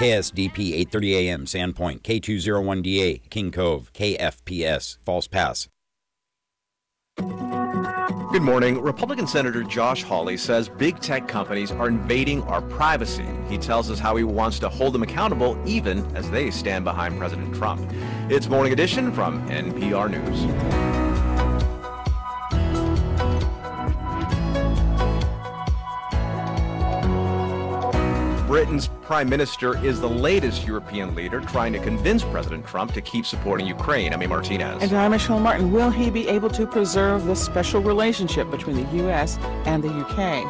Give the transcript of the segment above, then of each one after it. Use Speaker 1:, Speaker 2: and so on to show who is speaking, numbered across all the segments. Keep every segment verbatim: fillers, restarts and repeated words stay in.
Speaker 1: K S D P eight thirty A M, Sandpoint, K two oh one D A, King Cove, K F P S, False Pass.
Speaker 2: Good morning. Republican Senator Josh Hawley says big tech companies are invading our privacy. He tells us how he wants to hold them accountable even as they stand behind President Trump. It's Morning Edition from N P R News. Britain's prime minister is the latest European leader trying to convince President Trump to keep supporting Ukraine. Amy Martinez.
Speaker 3: And I'm Michelle Martin. Will he be able to preserve the special relationship between the U S and the U K?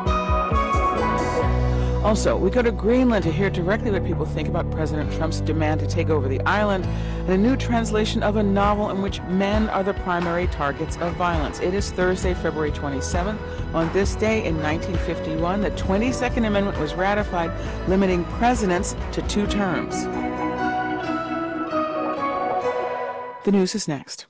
Speaker 3: Also, we go to Greenland to hear directly what people think about President Trump's demand to take over the island and a new translation of a novel in which men are the primary targets of violence. It is Thursday, February twenty-seventh. On this day in nineteen fifty-one, the twenty-second Amendment was ratified, limiting presidents to two terms. The news is next.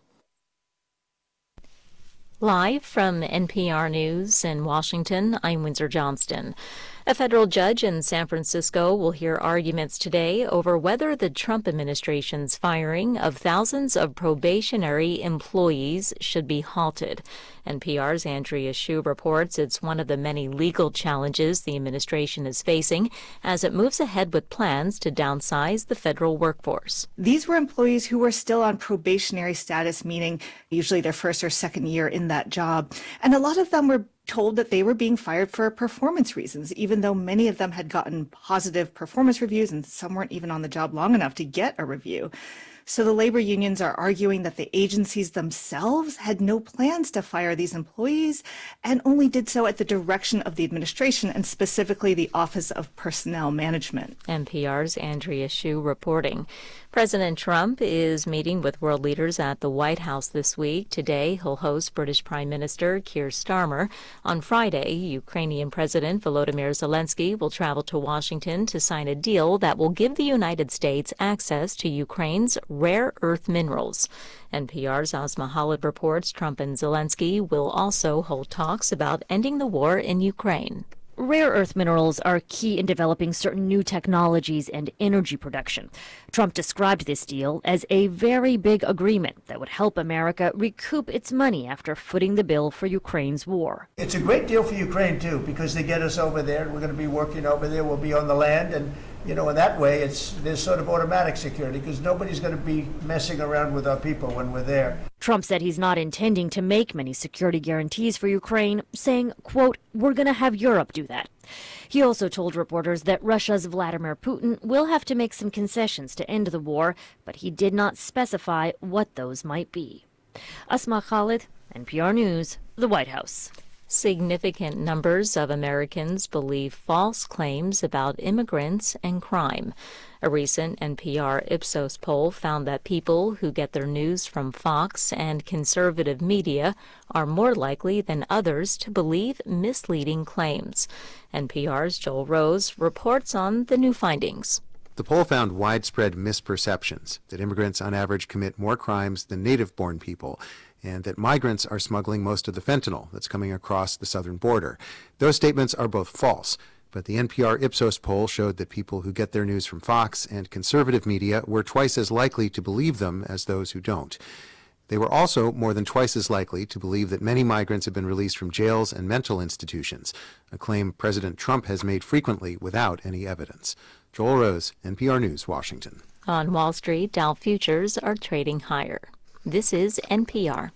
Speaker 4: Live from N P R News in Washington, I'm Windsor Johnston. A federal judge in San Francisco will hear arguments today over whether the Trump administration's firing of thousands of probationary employees should be halted. N P R's Andrea Hsu reports it's one of the many legal challenges the administration is facing as it moves ahead with plans to downsize the federal workforce.
Speaker 5: These were employees who were still on probationary status, meaning usually their first or second year in that job. And a lot of them were told that they were being fired for performance reasons, even though many of them had gotten positive performance reviews and some weren't even on the job long enough to get a review. So the labor unions are arguing that the agencies themselves had no plans to fire these employees and only did so at the direction of the administration and specifically the Office of Personnel Management.
Speaker 4: N P R's Andrea Hsu reporting. President Trump is meeting with world leaders at the White House this week. Today, he'll host British Prime Minister Keir Starmer. On Friday, Ukrainian President Volodymyr Zelensky will travel to Washington to sign a deal that will give the United States access to Ukraine's rare earth minerals. N P R's Asma Khalid reports Trump and Zelensky will also hold talks about ending the war in Ukraine.
Speaker 6: Rare earth minerals are key in developing certain new technologies and energy production. Trump described this deal as a very big agreement that would help America recoup its money after footing the bill for Ukraine's war.
Speaker 7: It's a great deal for Ukraine, too, because they get us over there. We're going to be working over there. We'll be on the land. And, you know, in that way, it's there's sort of automatic security because nobody's going to be messing around with our people when we're there.
Speaker 6: Trump said he's not intending to make many security guarantees for Ukraine, saying, quote, we're going to have Europe do that. He also told reporters that Russia's Vladimir Putin will have to make some concessions to end the war, but he did not specify what those might be. Asma Khalid, N P R News, the White House.
Speaker 4: Significant numbers of Americans believe false claims about immigrants and crime. A recent N P R Ipsos poll found that people who get their news from Fox and conservative media are more likely than others to believe misleading claims. N P R's Joel Rose reports on the new findings.
Speaker 8: The poll found widespread misperceptions, that immigrants on average commit more crimes than native-born people, and that migrants are smuggling most of the fentanyl that's coming across the southern border. Those statements are both false, but the N P R Ipsos poll showed that people who get their news from Fox and conservative media were twice as likely to believe them as those who don't. They were also more than twice as likely to believe that many migrants have been released from jails and mental institutions, a claim President Trump has made frequently without any evidence. Joel Rose, N P R News, Washington.
Speaker 4: On Wall Street, Dow futures are trading higher. This is N P R.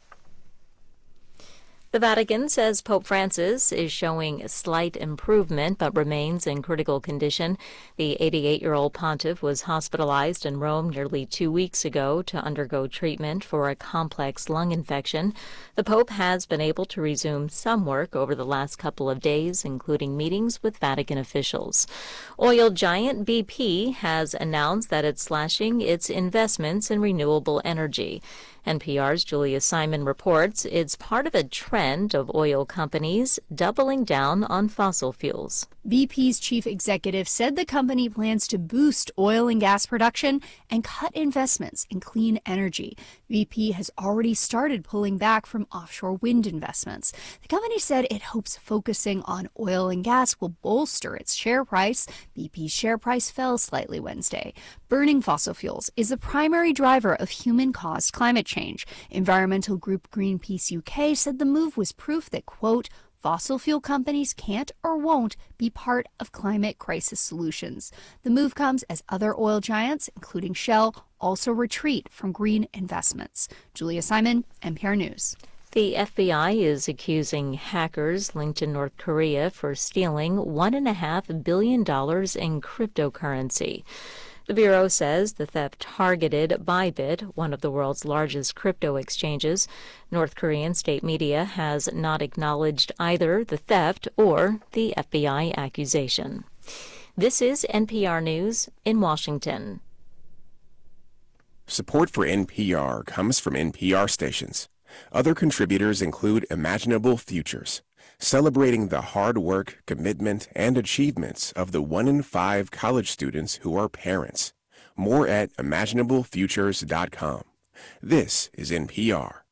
Speaker 4: The Vatican says Pope Francis is showing a slight improvement but remains in critical condition. The eighty-eight-year-old pontiff was hospitalized in Rome nearly two weeks ago to undergo treatment for a complex lung infection. The Pope has been able to resume some work over the last couple of days, including meetings with Vatican officials. Oil giant B P has announced that it's slashing its investments in renewable energy. N P R's Julia Simon reports it's part of a trend of oil companies doubling down on fossil fuels.
Speaker 9: B P's chief executive said the company plans to boost oil and gas production and cut investments in clean energy. B P has already started pulling back from offshore wind investments. The company said it hopes focusing on oil and gas will bolster its share price. B P's share price fell slightly Wednesday. Burning fossil fuels is the primary driver of human-caused climate change. Environmental group Greenpeace U K said the move was proof that, quote, fossil fuel companies can't or won't be part of climate crisis solutions. The move comes as other oil giants, including Shell, also retreat from green investments. Julia Simon, N P R News.
Speaker 4: The F B I is accusing hackers linked to North Korea for stealing one point five billion dollars in cryptocurrency. The Bureau says the theft targeted Bybit, one of the world's largest crypto exchanges. North Korean state media has not acknowledged either the theft or the F B I accusation. This is N P R News in Washington.
Speaker 10: Support for N P R comes from N P R stations. Other contributors include Imaginable Futures, celebrating the hard work, commitment, and achievements of the one in five college students who are parents. More at imaginable futures dot com. This is N P R.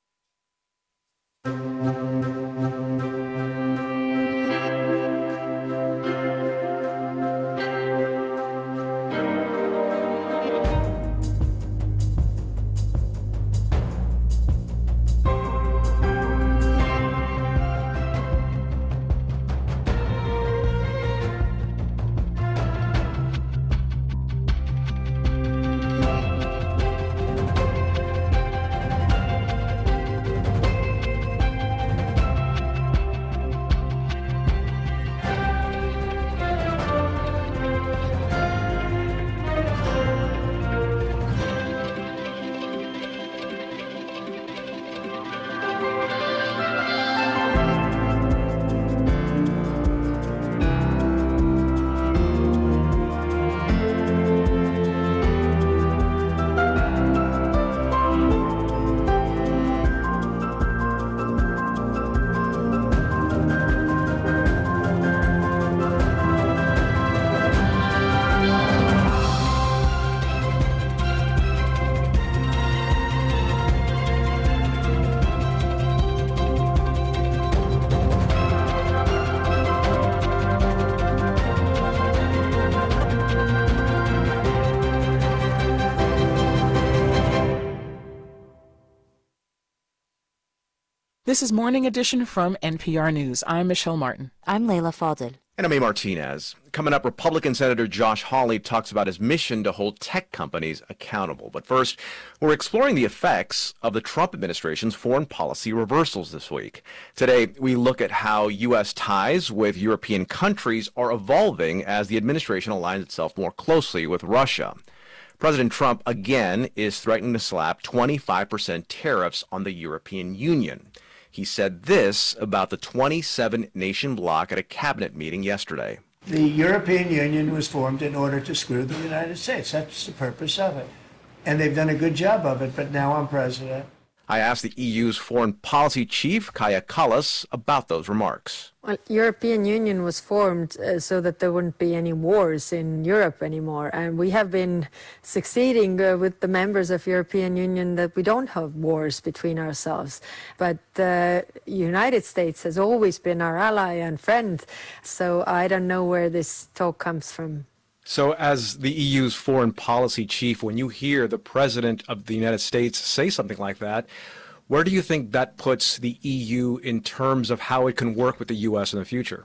Speaker 3: This is Morning Edition from N P R News. I'm Michelle Martin.
Speaker 6: I'm Leila Fadel.
Speaker 2: And I'm A. Martinez. Coming up, Republican Senator Josh Hawley talks about his mission to hold tech companies accountable. But first, we're exploring the effects of the Trump administration's foreign policy reversals this week. Today, we look at how U S ties with European countries are evolving as the administration aligns itself more closely with Russia. President Trump, again, is threatening to slap twenty-five percent tariffs on the European Union. He said this about the twenty-seven nation bloc at a cabinet meeting yesterday.
Speaker 7: The European Union was formed in order to screw the United States. That's the purpose of it. And they've done a good job of it, but now I'm president.
Speaker 2: I asked the E U's foreign policy chief, Kaja Kallas, about those remarks.
Speaker 11: Well, European Union was formed uh, so that there wouldn't be any wars in Europe anymore. And we have been succeeding uh, with the members of European Union that we don't have wars between ourselves. But the uh, United States has always been our ally and friend. So I don't know where this talk comes from.
Speaker 2: So as the E U's foreign policy chief, when you hear the president of the United States say something like that, where do you think that puts the E U in terms of how it can work with the U S in the future?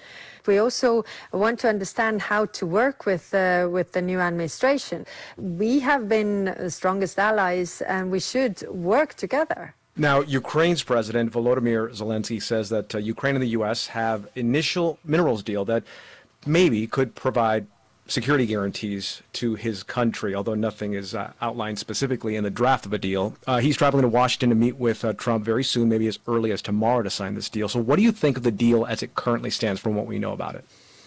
Speaker 11: We also want to understand how to work with uh, with the new administration. We have been the strongest allies, and we should work together.
Speaker 2: Now, Ukraine's president, Volodymyr Zelensky, says that uh, Ukraine and the U S have initial minerals deal that maybe could provide security guarantees to his country, although nothing is uh, outlined specifically in the draft of a deal. Uh, he's traveling to Washington to meet with uh, Trump very soon, maybe as early as tomorrow, to sign this deal. So what do you think of the deal as it currently stands from what we know about it?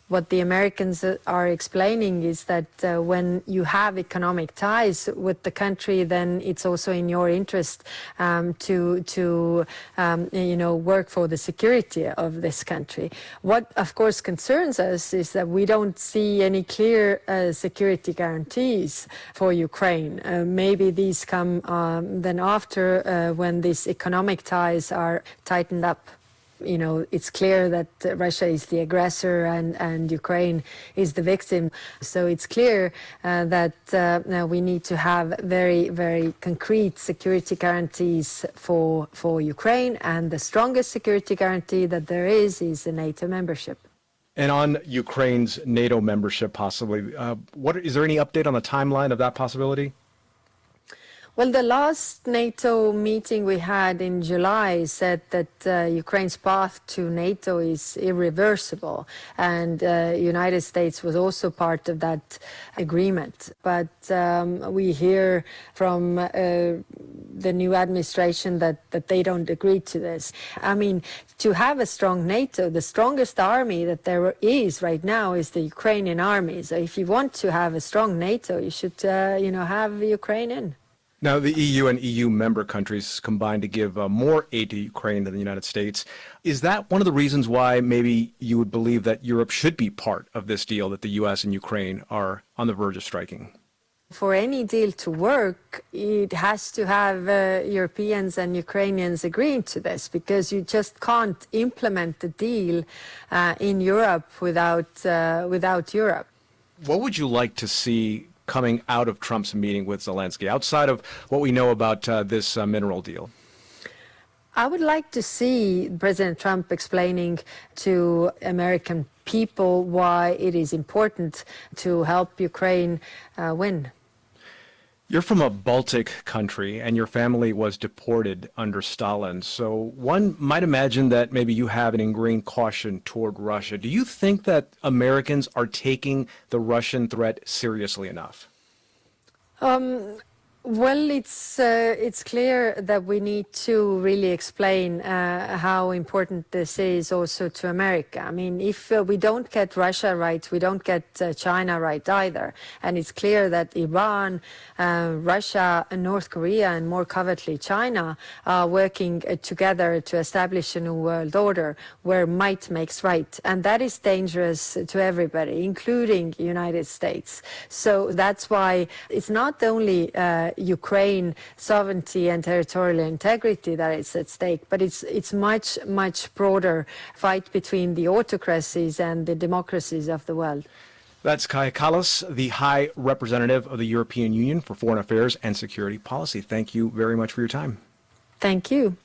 Speaker 11: what the Americans are explaining is that uh, when you have economic ties with the country, then it's also in your interest um, to to um, you know work for the security of this country. What of course concerns us is that we don't see any clear uh, security guarantees for Ukraine. Uh, maybe these come um, then after uh, when these economic ties are tightened up. You know, it's clear that uh, Russia is the aggressor and, and Ukraine is the victim. So it's clear uh, that uh, now we need to have very, very concrete security guarantees for, for Ukraine. And the strongest security guarantee that there is is the NATO membership.
Speaker 2: And on Ukraine's NATO membership, possibly, uh, what is there any update on the timeline of that possibility?
Speaker 11: Well, the last NATO meeting we had in July said that uh, Ukraine's path to NATO is irreversible, and uh, United States was also part of that agreement. But um, we hear from uh, the new administration that, that they don't agree to this. I mean, to have a strong NATO, the strongest army that there is right now is the Ukrainian army. So if you want to have a strong NATO, you should, uh, you know, have Ukraine in.
Speaker 2: Now, the E U and E U member countries combined to give uh, more aid to Ukraine than the United States. Is that one of the reasons why maybe you would believe that Europe should be part of this deal that the U S and Ukraine are on the verge of striking?
Speaker 11: For any deal to work, it has to have uh, Europeans and Ukrainians agreeing to this, because you just can't implement the deal uh, in Europe without, uh, without Europe.
Speaker 2: What would you like to see coming out of Trump's meeting with Zelensky, outside of what we know about uh, this uh, mineral deal?
Speaker 11: I would like to see President Trump explaining to American people why it is important to help Ukraine uh, win.
Speaker 2: You're from a Baltic country, and your family was deported under Stalin. So one might imagine that maybe you have an ingrained caution toward Russia. Do you think that Americans are taking the Russian threat seriously enough?
Speaker 11: Um, well, it's uh, it's clear that we need to really explain uh, how important this is also to America. I mean, if uh, we don't get Russia right, we don't get uh, China right either. And it's clear that Iran, uh, Russia, and North Korea, and more covertly China, are working uh, together to establish a new world order where might makes right. And that is dangerous to everybody, including the United States. So that's why it's not only uh, Ukraine sovereignty and territorial integrity that is at stake, but it's it's much, much broader fight between the autocracies and the democracies of the world.
Speaker 2: That's Kaja Kallas, the High Representative of the European Union for Foreign Affairs and Security Policy. Thank you very much for your time.
Speaker 11: Thank you.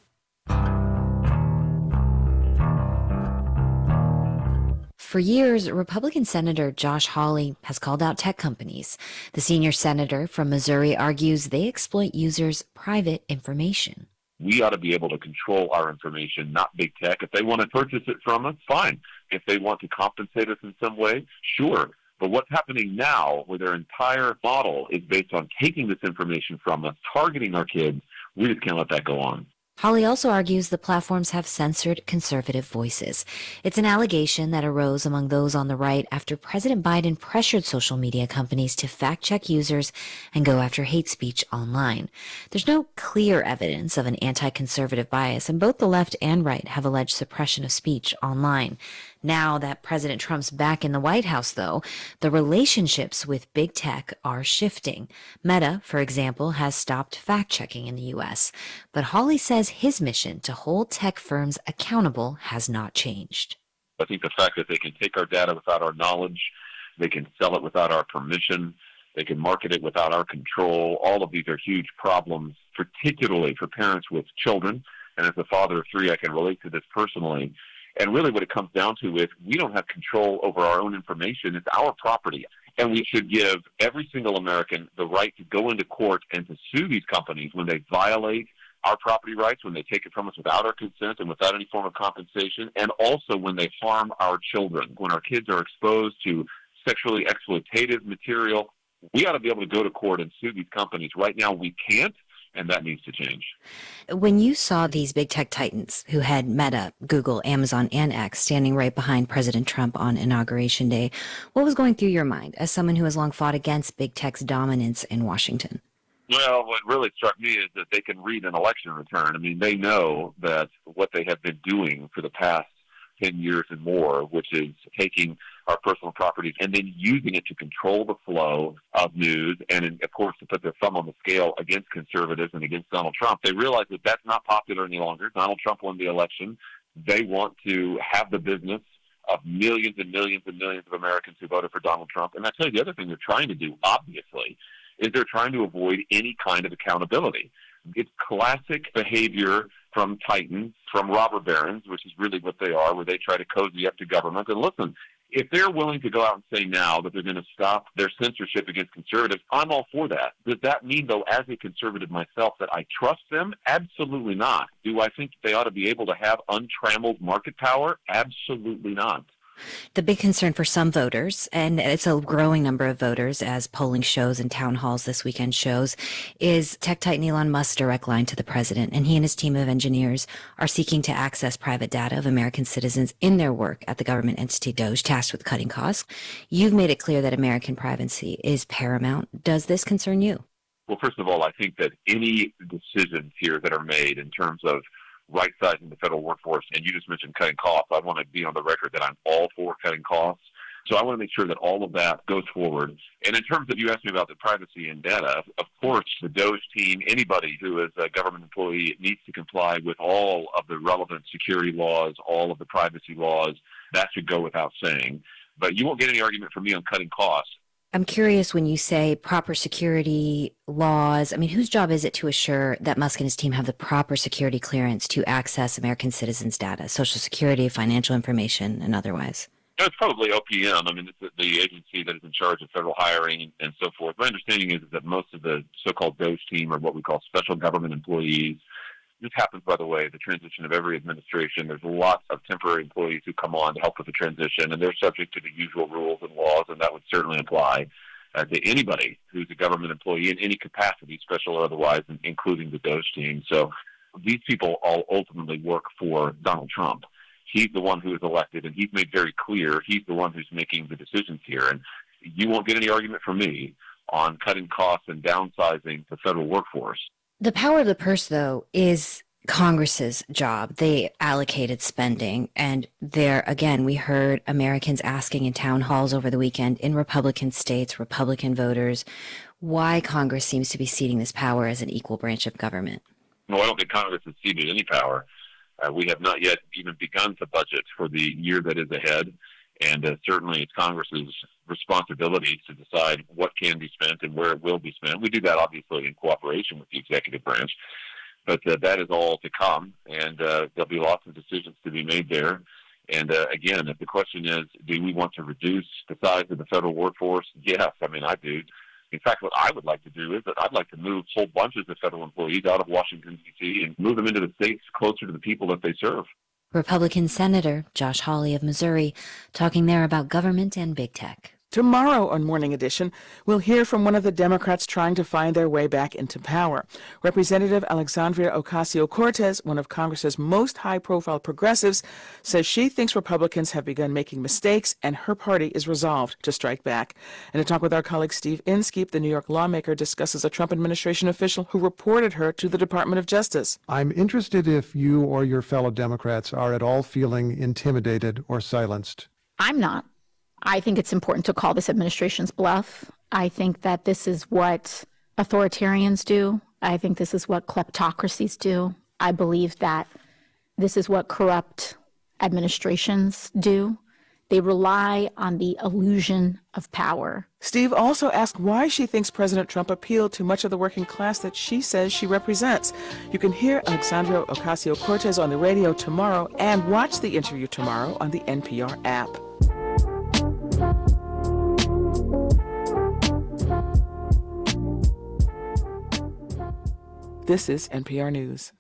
Speaker 12: For years, Republican Senator Josh Hawley has called out tech companies. The senior senator from Missouri argues they exploit users' private information.
Speaker 13: We ought to be able to control our information, not big tech. If they want to purchase it from us, fine. If they want to compensate us in some way, sure. But what's happening now, where their entire model is based on taking this information from us, targeting our kids, we just can't let that go on.
Speaker 12: Hawley also argues the platforms have censored conservative voices. It's an allegation that arose among those on the right after President Biden pressured social media companies to fact-check users and go after hate speech online. There's no clear evidence of an anti-conservative bias, and both the left and right have alleged suppression of speech online. Now that President Trump's back in the White House, though, the relationships with big tech are shifting. Meta, for example, has stopped fact-checking in the U S, but Hawley says his mission to hold tech firms accountable has not changed.
Speaker 13: I think the fact that they can take our data without our knowledge, they can sell it without our permission, they can market it without our control, all of these are huge problems, particularly for parents with children. And as a father of three, I can relate to this personally. And really what it comes down to is we don't have control over our own information. It's our property. And we should give every single American the right to go into court and to sue these companies when they violate our property rights, when they take it from us without our consent and without any form of compensation, and also when they harm our children. When our kids are exposed to sexually exploitative material, we ought to be able to go to court and sue these companies. Right now we can't. and that needs to change.
Speaker 12: When you saw these big tech titans who had Meta, Google, Amazon, and X standing right behind President Trump on Inauguration Day, what was going through your mind as someone who has long fought against big tech's dominance in Washington?
Speaker 13: Well, what really struck me is that they can read an election return. I mean, they know that what they have been doing for the past ten years and more, which is taking our personal properties and then using it to control the flow of news and, of course, to put their thumb on the scale against conservatives and against Donald Trump. They realize that that's not popular any longer. Donald Trump won the election. They want to have the business of millions and millions and millions of Americans who voted for Donald Trump. And I tell you, the other thing they're trying to do, obviously, is they're trying to avoid any kind of accountability. It's classic behavior from titans, from robber barons, which is really what they are, where they try to cozy up to government. And listen, if they're willing to go out and say now that they're going to stop their censorship against conservatives, I'm all for that. Does that mean, though, as a conservative myself, that I trust them? Absolutely not. Do I think they ought to be able to have untrammeled market power? Absolutely not.
Speaker 12: The big concern for some voters, and it's a growing number of voters as polling shows and town halls this weekend shows, is tech titan Elon Musk's direct line to the president. And he and his team of engineers are seeking to access private data of American citizens in their work at the government entity Doge, tasked with cutting costs. You've made it clear that American privacy is paramount. Does this concern you?
Speaker 13: Well, first of all, I think that any decisions here that are made in terms of right-sizing the federal workforce, and you just mentioned cutting costs, I want to be on the record that I'm all for cutting costs. So I want to make sure that all of that goes forward. And in terms of, you asked me about the privacy and data, of course, the Doge team, anybody who is a government employee needs to comply with all of the relevant security laws, all of the privacy laws. That should go without saying. But you won't get any argument from me on cutting costs.
Speaker 12: I'm curious, when you say proper security laws, I mean, whose job is it to assure that Musk and his team have the proper security clearance to access American citizens' data, Social Security, financial information, and otherwise?
Speaker 13: It's probably O P M. I mean, it's the agency that is in charge of federal hiring and so forth. My understanding is that most of the so-called Doge team are what we call special government employees. This happens, by the way, the transition of every administration. There's lots of temporary employees who come on to help with the transition, and they're subject to the usual rules and laws, and that would certainly apply uh, to anybody who's a government employee in any capacity, special or otherwise, including the Doge team. So these people all ultimately work for Donald Trump. He's the one who is elected, and he's made very clear he's the one who's making the decisions here. And you won't get any argument from me on cutting costs and downsizing the federal workforce.
Speaker 12: The power of the purse, though, is Congress's job. They allocated spending, and there, again, we heard Americans asking in town halls over the weekend in Republican states, Republican voters, why Congress seems to be ceding this power as an equal branch of government.
Speaker 13: No, I don't think Congress has ceded any power. Uh, we have not yet even begun to budget for the year that is ahead, and uh, certainly it's Congress's responsibility to decide what can be spent and where it will be spent. We do that, obviously, in cooperation with the executive branch, but uh, that is all to come, and uh, there'll be lots of decisions to be made there. And uh, again, if the question is, do we want to reduce the size of the federal workforce? Yes, I mean, I do. In fact, what I would like to do is that I'd like to move whole bunches of federal employees out of Washington, D C and move them into the states closer to the people that they serve.
Speaker 12: Republican Senator Josh Hawley of Missouri talking there about government and big tech.
Speaker 3: Tomorrow on Morning Edition, we'll hear from one of the Democrats trying to find their way back into power. Representative Alexandria Ocasio-Cortez, one of Congress's most high-profile progressives, says she thinks Republicans have begun making mistakes and her party is resolved to strike back. And to talk with our colleague Steve Inskeep, the New York lawmaker discusses a Trump administration official who reported her to the Department of Justice.
Speaker 14: I'm interested if you or your fellow Democrats are at all feeling intimidated or silenced.
Speaker 15: I'm not. I think it's important to call this administration's bluff. I think that this is what authoritarians do. I think this is what kleptocracies do. I believe that this is what corrupt administrations do. They rely on the illusion of power.
Speaker 3: Steve also asked why she thinks President Trump appealed to much of the working class that she says she represents. You can hear Alexandria Ocasio-Cortez on the radio tomorrow and watch the interview tomorrow on the N P R app. This is N P R News.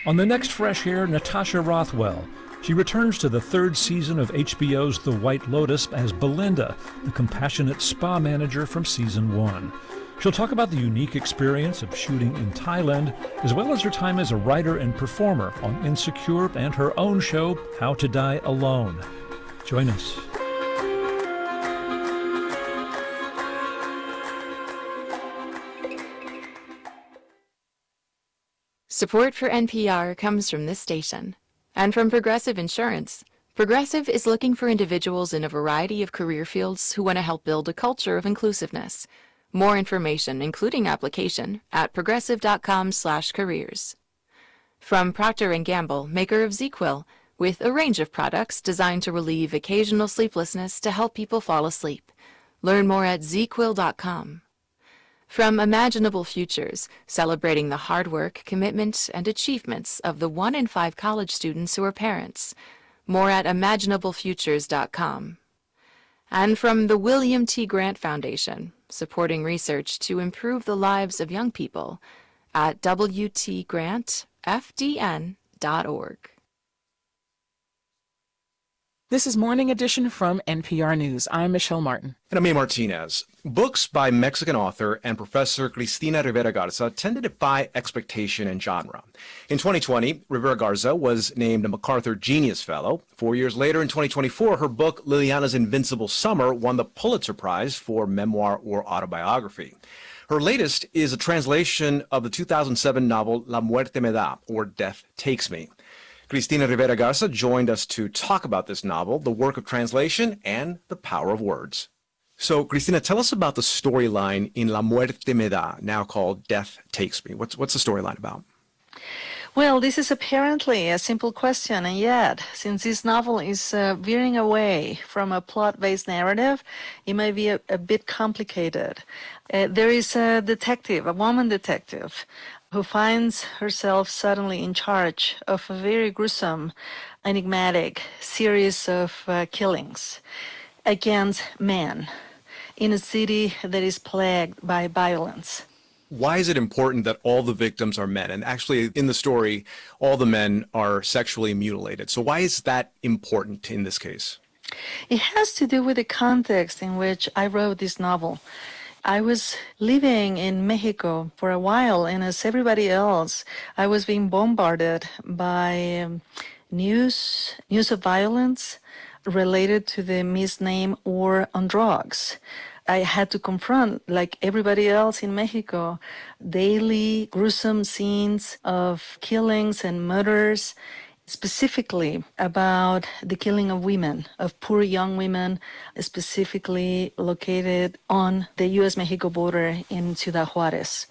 Speaker 16: On the next Fresh Air, Natasha Rothwell. She returns to the third season of H B O's The White Lotus as Belinda, the compassionate spa manager from season one. She'll talk about the unique experience of shooting in Thailand, as well as her time as a writer and performer on Insecure and her own show, How to Die Alone. Join us.
Speaker 17: Support for N P R comes from this station and from Progressive Insurance. Progressive is looking for individuals in a variety of career fields who want to help build a culture of inclusiveness. More information, including application, at progressive.com slash careers. From Procter and Gamble, maker of ZzzQuil, with a range of products designed to relieve occasional sleeplessness to help people fall asleep. Learn more at zz quill dot com. From Imaginable Futures, celebrating the hard work, commitment, and achievements of the one in five college students who are parents. More at imaginable futures dot com. And from the William T. Grant Foundation, supporting research to improve the lives of young people at w t grant f d n dot org.
Speaker 3: This is Morning Edition from N P R News. I'm Michelle Martin.
Speaker 2: And I'm May Martinez. Books by Mexican author and professor Cristina Rivera Garza tend to defy expectation and genre. In twenty twenty, Rivera Garza was named a MacArthur Genius Fellow. Four years later, in twenty twenty-four, her book Liliana's Invincible Summer won the Pulitzer Prize for memoir or autobiography. Her latest is a translation of the two thousand seven novel La Muerte Me Da, or Death Takes Me. Cristina Rivera Garza joined us to talk about this novel, the work of translation, and the power of words. So, Cristina, tell us about the storyline in La Muerte Me Da, now called Death Takes Me. What's, what's the storyline about?
Speaker 18: Well, this is apparently a simple question, and yet, since this novel is uh, veering away from a plot-based narrative, it may be a, a bit complicated. Uh, there is a detective, a woman detective, who finds herself suddenly in charge of a very gruesome, enigmatic series of uh, killings against men in a city that is plagued by violence.
Speaker 2: Why is it important that all the victims are men? And actually, in the story, all the men are sexually mutilated. So why is that important in this case?
Speaker 18: It has to do with the context in which I wrote this novel. I was living in Mexico for a while, and as everybody else, I was being bombarded by um, news, news of violence related to the misnamed war on drugs. I had to confront, like everybody else in Mexico, daily gruesome scenes of killings and murders, specifically about the killing of women, of poor young women, specifically located on the U S Mexico border in Ciudad Juarez.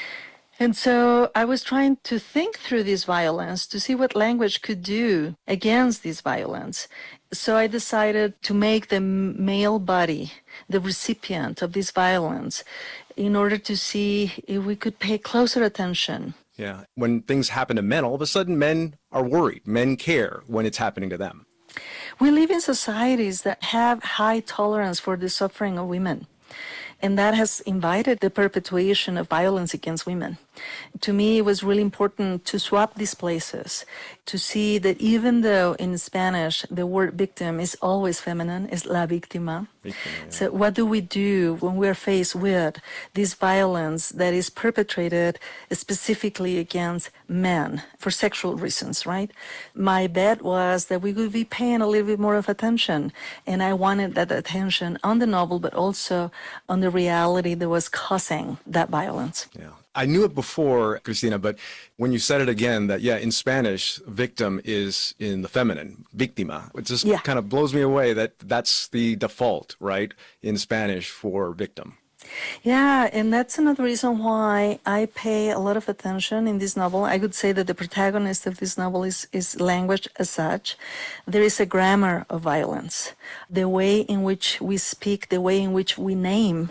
Speaker 18: And so I was trying to think through this violence to see what language could do against this violence. So I decided to make the male body the recipient of this violence in order to see if we could pay closer attention.
Speaker 2: Yeah. When things happen to men, all of a sudden men are worried. Men care when it's happening to them.
Speaker 18: We live in societies that have high tolerance for the suffering of women. And that has invited the perpetuation of violence against women. To me, it was really important to swap these places, to see that even though in Spanish the word victim is always feminine, is la víctima. Victima, yeah. So what do we do when we're faced with this violence that is perpetrated specifically against men for sexual reasons, right? My bet was that we would be paying a little bit more of attention, and I wanted that attention on the novel, but also on the reality that was causing that violence.
Speaker 2: Yeah. I knew it before, Cristina, but when you said it again, that, yeah, in Spanish, victim is in the feminine, víctima. It just yeah. kind of blows me away that that's the default, right, in Spanish for victim.
Speaker 18: Yeah, and that's another reason why I pay a lot of attention in this novel. I could say that the protagonist of this novel is, is language as such. There is a grammar of violence. The way in which we speak, the way in which we name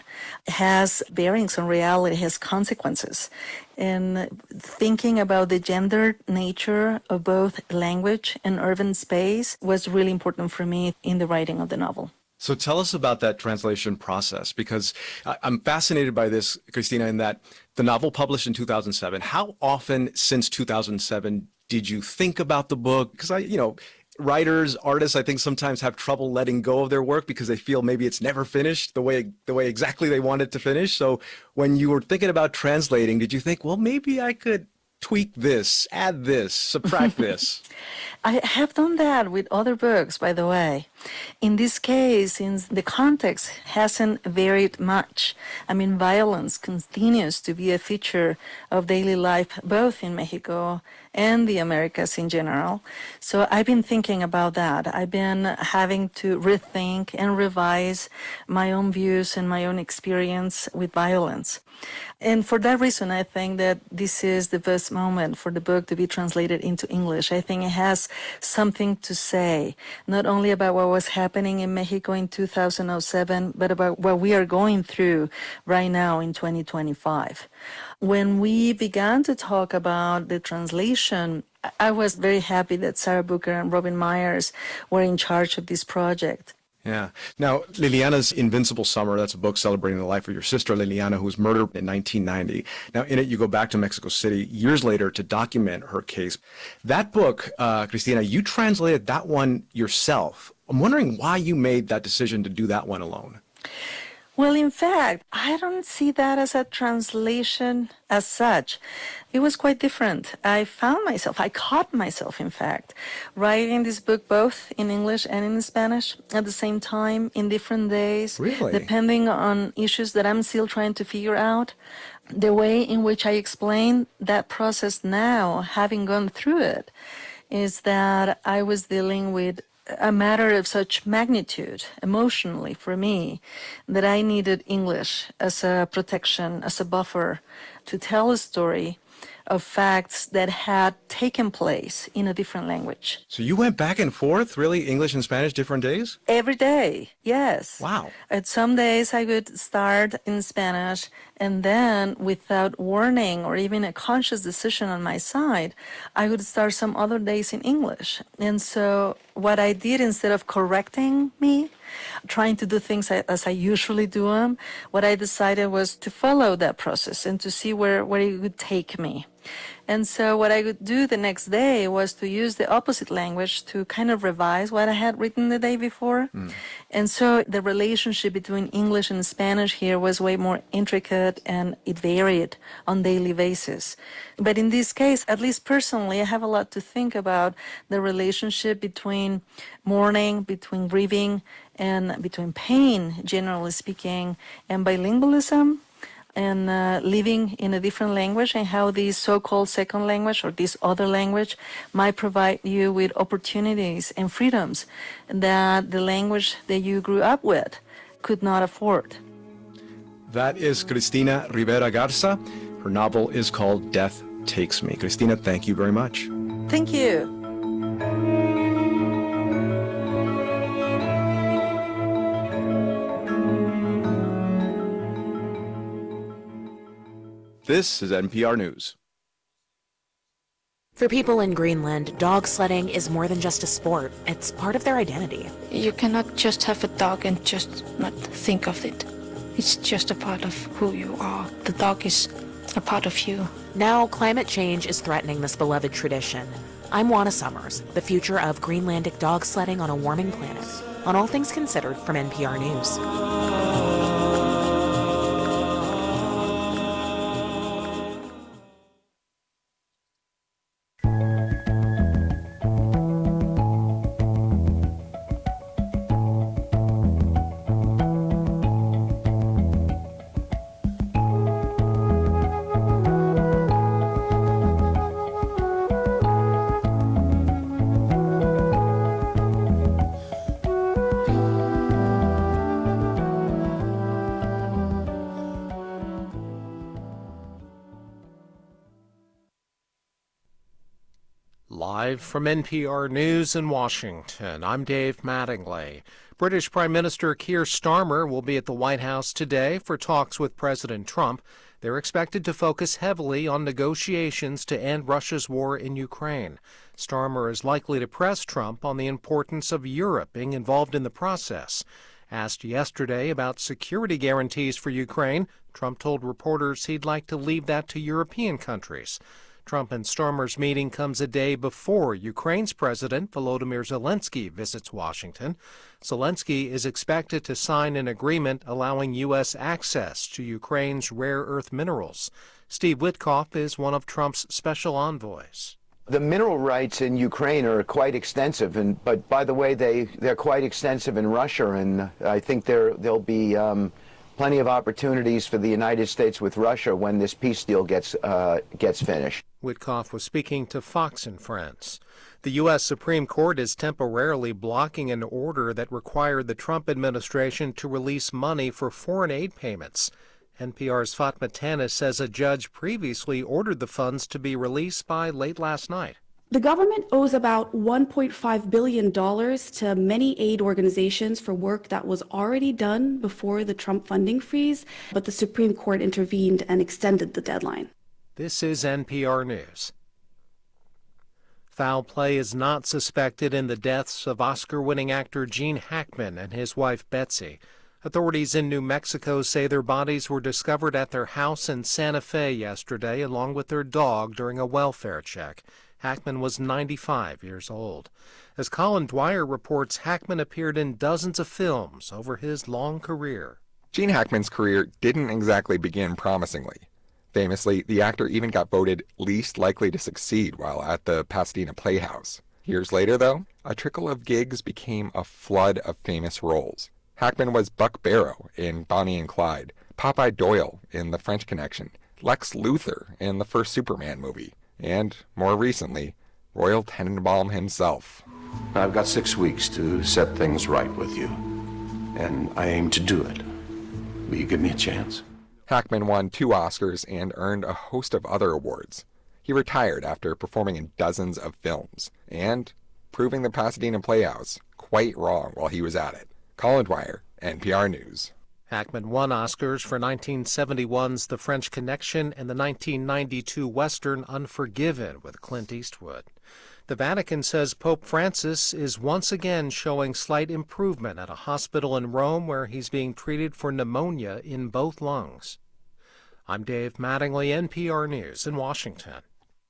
Speaker 18: has bearings on reality, has consequences. And thinking about the gendered nature of both language and urban space was really important for me in the writing of the novel.
Speaker 2: So tell us about that translation process, because I'm fascinated by this, Cristina, in that the novel published in two thousand seven, how often since two thousand seven Did you think about the book? Because I, you know, writers, artists, I think sometimes have trouble letting go of their work because they feel maybe it's never finished the way the way exactly they want it to finish. So when you were thinking about translating, did you think, well, maybe I could tweak this, add this, subtract this?
Speaker 18: I have done that with other books, by the way. In this case, since the context hasn't varied much, I mean, violence continues to be a feature of daily life, both in Mexico and the Americas in general. So I've been thinking about that. I've been having to rethink and revise my own views and my own experience with violence. And for that reason, I think that this is the best moment for the book to be translated into English. I think it has something to say, not only about what was happening in Mexico in two thousand seven, but about what we are going through right now in twenty twenty-five. When we began to talk about the translation, I was very happy that Sarah Booker and Robin Myers were in charge of this project.
Speaker 2: Yeah. Now, Liliana's Invincible Summer, that's a book celebrating the life of your sister, Liliana, who was murdered in nineteen ninety. Now, in it, you go back to Mexico City years later to document her case. That book, uh, Cristina, you translated that one yourself. I'm wondering why you made that decision to do that one alone.
Speaker 18: Well, in fact, I don't see that as a translation as such. It was quite different. I found myself, I caught myself, in fact, writing this book both in English and in Spanish at the same time, in different days,
Speaker 2: really?
Speaker 18: Depending on issues that I'm still trying to figure out. The way in which I explain that process now, having gone through it, is that I was dealing with a matter of such magnitude emotionally for me that I needed English as a protection, as a buffer to tell a story of facts that had taken place in a different language.
Speaker 2: So you went back and forth, really, English and Spanish, different days?
Speaker 18: Every day, yes.
Speaker 2: Wow.
Speaker 18: At some days I would start in Spanish, and then without warning or even a conscious decision on my side, I would start some other days in English. And so what I did, instead of correcting me, trying to do things as I usually do them, what I decided was to follow that process and to see where, where it would take me. And so what I would do the next day was to use the opposite language to kind of revise what I had written the day before. Mm. And so the relationship between English and Spanish here was way more intricate, and it varied on daily basis. But in this case, at least personally, I have a lot to think about the relationship between mourning, between grieving, and between pain, generally speaking, and bilingualism, and uh, living in a different language, and how this so-called second language or this other language might provide you with opportunities and freedoms that the language that you grew up with could not afford.
Speaker 2: That is Cristina Rivera Garza. Her novel is called Death Takes Me. Cristina, thank you very much.
Speaker 18: Thank you.
Speaker 2: This is N P R News.
Speaker 19: For people in Greenland, dog sledding is more than just a sport. It's part of their identity.
Speaker 20: You cannot just have a dog and just not think of it. It's just a part of who you are. The dog is a part of you.
Speaker 19: Now, climate change is threatening this beloved tradition. I'm Juana Summers, the future of Greenlandic dog sledding on a warming planet, on All Things Considered from N P R News.
Speaker 21: Live from N P R News in Washington, I'm Dave Mattingly. British Prime Minister Keir Starmer will be at the White House today for talks with President Trump. They're expected to focus heavily on negotiations to end Russia's war in Ukraine. Starmer is likely to press Trump on the importance of Europe being involved in the process. Asked yesterday about security guarantees for Ukraine, Trump told reporters he'd like to leave that to European countries. Trump and Starmer's meeting comes a day before Ukraine's President Volodymyr Zelensky visits Washington. Zelensky is expected to sign an agreement allowing U S access to Ukraine's rare earth minerals. Steve Witkoff is one of Trump's special envoys.
Speaker 1: The mineral rights in Ukraine are quite extensive, and but by the way, they they're quite extensive in Russia, and I think there there'll be um, plenty of opportunities for the United States with Russia when this peace deal gets uh, gets finished.
Speaker 21: Witkoff was speaking to Fox in France. The U S Supreme Court is temporarily blocking an order that required the Trump administration to release money for foreign aid payments. N P R's Fatma Tanis says a judge previously ordered the funds to be released by late last night.
Speaker 22: The government owes about one point five billion dollars to many aid organizations for work that was already done before the Trump funding freeze, but the Supreme Court intervened and extended the deadline.
Speaker 21: This is N P R News. Foul play is not suspected in the deaths of Oscar-winning actor Gene Hackman and his wife Betsy. Authorities in New Mexico say their bodies were discovered at their house in Santa Fe yesterday, along with their dog, during a welfare check. Hackman was ninety-five years old. As Colin Dwyer reports, Hackman appeared in dozens of films over his long career.
Speaker 23: Gene Hackman's career didn't exactly begin promisingly. Famously, the actor even got voted least likely to succeed while at the Pasadena Playhouse. Years later, though, a trickle of gigs became a flood of famous roles. Hackman was Buck Barrow in Bonnie and Clyde, Popeye Doyle in The French Connection, Lex Luthor in the first Superman movie, and, more recently, Royal Tenenbaum himself.
Speaker 24: I've got six weeks to set things right with you, and I aim to do it. Will you give me a chance?
Speaker 23: Hackman won two Oscars and earned a host of other awards. He retired after performing in dozens of films, and proving the Pasadena Playhouse quite wrong while he was at it. Colin Dwyer, N P R News.
Speaker 21: Hackman won Oscars for nineteen seventy-one's The French Connection and the nineteen ninety-two Western Unforgiven with Clint Eastwood. The Vatican says Pope Francis is once again showing slight improvement at a hospital in Rome where he's being treated for pneumonia in both lungs. I'm Dave Mattingly, N P R News in Washington.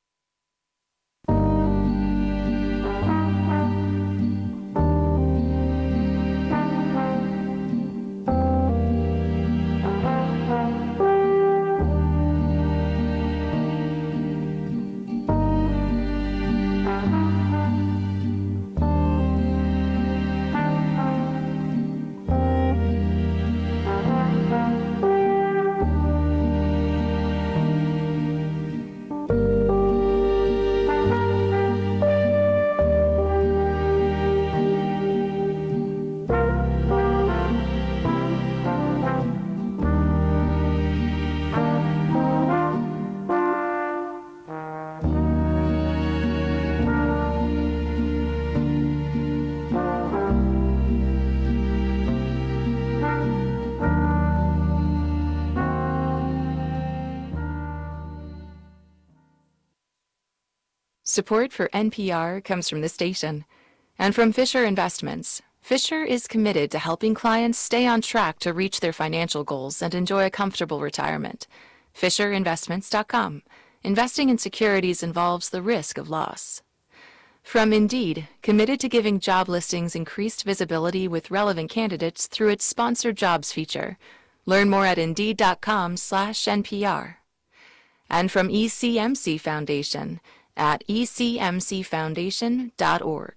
Speaker 17: Support for N P R comes from the station and from Fisher Investments. Fisher is committed to helping clients stay on track to reach their financial goals and enjoy a comfortable retirement. Fisher Investments dot com. Investing in securities involves the risk of loss. From Indeed, committed to giving job listings increased visibility with relevant candidates through its sponsored jobs feature. Learn more at Indeed dot com slash N P R. And from E C M C Foundation at E C M C foundation dot org.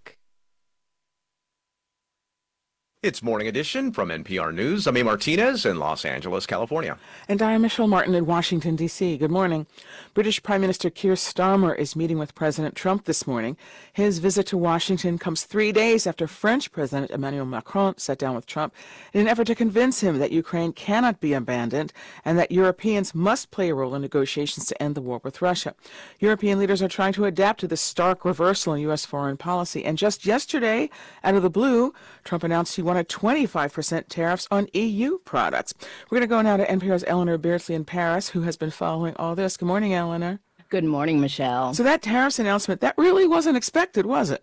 Speaker 2: It's Morning Edition from N P R News. I'm A. Martinez in Los Angeles, California.
Speaker 3: And I'm Michelle Martin in Washington, D C Good morning. British Prime Minister Keir Starmer is meeting with President Trump this morning. His visit to Washington comes three days after French President Emmanuel Macron sat down with Trump in an effort to convince him that Ukraine cannot be abandoned and that Europeans must play a role in negotiations to end the war with Russia. European leaders are trying to adapt to this stark reversal in U S foreign policy. And just yesterday, out of the blue, Trump announced he wanted twenty-five percent tariffs on E U products. We're going to go now to N P R's Eleanor Beardsley in Paris, who has been following all this. Good morning, Eleanor.
Speaker 25: Good morning, Michelle.
Speaker 3: So that tariffs announcement, that really wasn't expected, was it?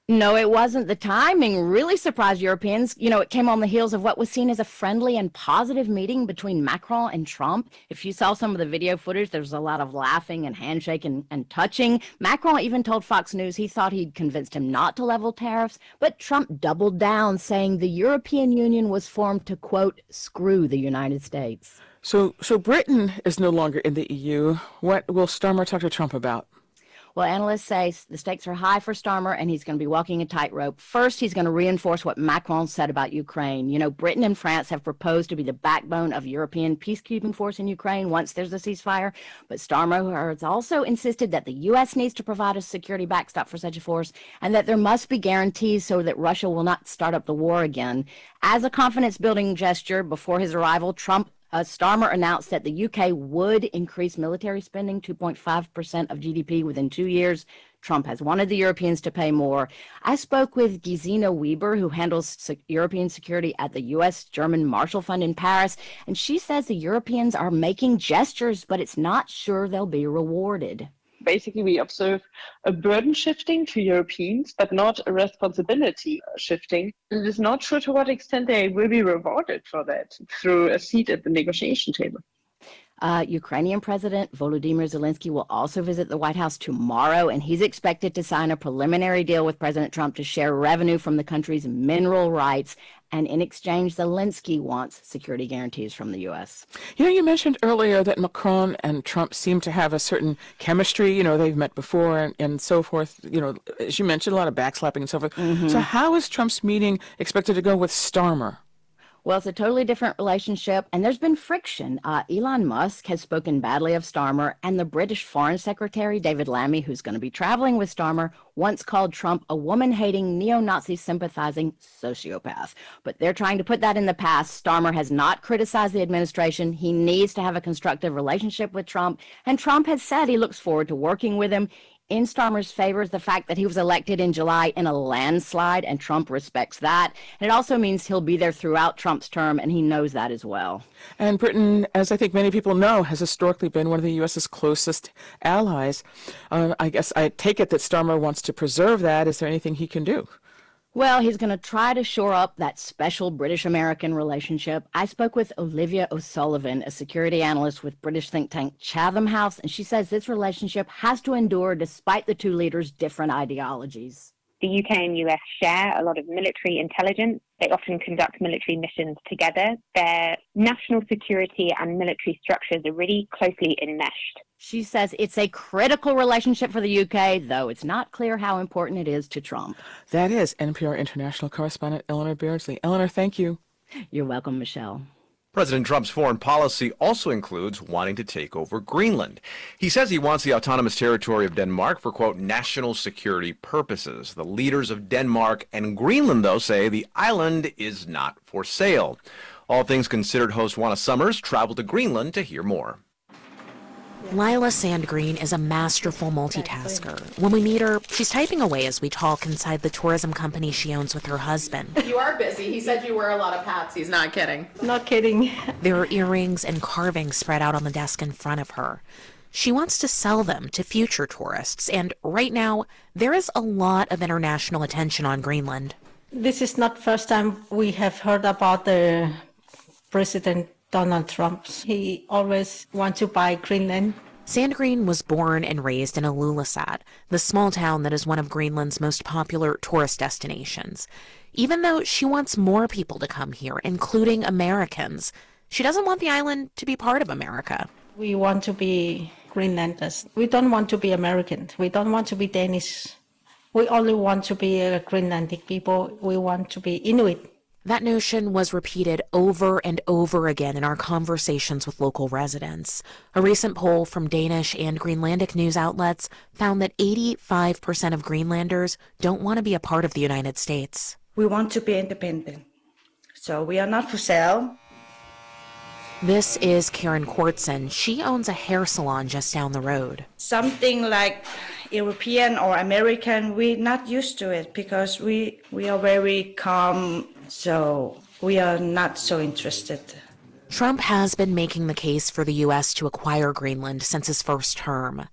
Speaker 4: No, it wasn't. The timing really surprised Europeans. You know, it came on the heels of what was seen as a friendly and positive meeting between Macron and Trump. If you saw some of the video footage, there's a lot of laughing and handshaking and touching. Macron even told Fox News he thought he'd convinced him not to level tariffs, but Trump doubled down, saying the European Union was formed to, quote, screw the United States.
Speaker 3: So, so Britain is no longer in the E U. What will Starmer talk to Trump about?
Speaker 4: Well, analysts say the stakes are high for Starmer, and he's going to be walking a tightrope. First, he's going to reinforce what Macron said about Ukraine. You know, Britain and France have proposed to be the backbone of European peacekeeping force in Ukraine once there's a ceasefire. But Starmer has also insisted that the U S needs to provide a security backstop for such a force, and that there must be guarantees so that Russia will not start up the war again. As a confidence-building gesture before his arrival, Trump Uh, Starmer announced that the U K would increase military spending two point five percent of G D P within two years. Trump has wanted the Europeans to pay more. I spoke with Gesine Weber, who handles se- European security at the U S German Marshall Fund in Paris, and she says the Europeans are making gestures, but it's not sure they'll be rewarded.
Speaker 5: Basically, we observe a burden shifting to Europeans, but not a responsibility shifting. It is not sure to what extent they will be rewarded for that through a seat at the negotiation table.
Speaker 4: Uh, Ukrainian President Volodymyr Zelensky will also visit the White House tomorrow, and he's expected to sign a preliminary deal with President Trump to share revenue from the country's mineral rights. And in exchange, Zelensky wants security guarantees from the U S.
Speaker 3: You know, you mentioned earlier that Macron and Trump seem to have a certain chemistry. You know, they've met before and, and so forth. You know, as you mentioned, a lot of backslapping and so forth.
Speaker 4: Mm-hmm.
Speaker 3: So how is Trump's meeting expected to go with Starmer?
Speaker 4: Well, it's a totally different relationship, and there's been friction. Uh, Elon Musk has spoken badly of Starmer, and the British Foreign Secretary, David Lammy, who's going to be traveling with Starmer, once called Trump a woman-hating, neo-Nazi sympathizing sociopath. But they're trying to put that in the past. Starmer has not criticized the administration. He needs to have a constructive relationship with Trump, and Trump has said he looks forward to working with him. In Starmer's favor is the fact that he was elected in July in a landslide, and Trump respects that. And it also means he'll be there throughout Trump's term, and he knows that as well.
Speaker 3: And Britain, as I think many people know, has historically been one of the U S's closest allies. Uh, I guess I take it that Starmer wants to preserve that. Is there anything he can do?
Speaker 4: Well, he's going to try to shore up that special British-American relationship. I spoke with Olivia O'Sullivan, a security analyst with British think tank Chatham House, and she says this relationship has to endure despite the two leaders' different ideologies.
Speaker 8: The U K and U S share a lot of military intelligence. They often conduct military missions together. Their national security and military structures are really closely enmeshed.
Speaker 4: She says it's a critical relationship for the U K, though it's not clear how important it is to Trump.
Speaker 3: That is N P R international correspondent Eleanor Beardsley. Eleanor, thank you.
Speaker 4: You're welcome, Michelle.
Speaker 2: President Trump's foreign policy also includes wanting to take over Greenland. He says he wants the autonomous territory of Denmark for, quote, national security purposes. The leaders of Denmark and Greenland, though, say the island is not for sale. All Things Considered host Juana Summers traveled to Greenland to hear more.
Speaker 19: Lila Sandgreen is a masterful multitasker. When we meet her, she's typing away as we talk inside the tourism company she owns with her husband.
Speaker 9: You are busy. He said you wear a lot of hats. He's not kidding.
Speaker 18: Not kidding.
Speaker 19: There are earrings and carvings spread out on the desk in front of her. She wants to sell them to future tourists, and right now, there is a lot of international attention on Greenland.
Speaker 18: This is not first time we have heard about the President Donald Trump. He always wants to buy Greenland.
Speaker 19: Sandgreen was born and raised in Ilulissat, the small town that is one of Greenland's most popular tourist destinations. Even though she wants more people to come here, including Americans, she doesn't want the island to be part of America.
Speaker 18: We want to be Greenlanders. We don't want to be American. We don't want to be Danish. We only want to be a Greenlandic people. We want to be Inuit.
Speaker 19: That notion was repeated over and over again in our conversations with local residents. A recent poll from Danish and Greenlandic news outlets found that eighty-five percent of Greenlanders don't want to be a part of the United States.
Speaker 25: We want to be independent, so we are not for sale.
Speaker 19: This is Karen Kortsen. She owns a hair salon just down the road.
Speaker 25: Something like European or American, we're not used to it because we, we are very calm. So we are not so interested.
Speaker 19: Trump has been making the case for the U S to acquire Greenland since his first term.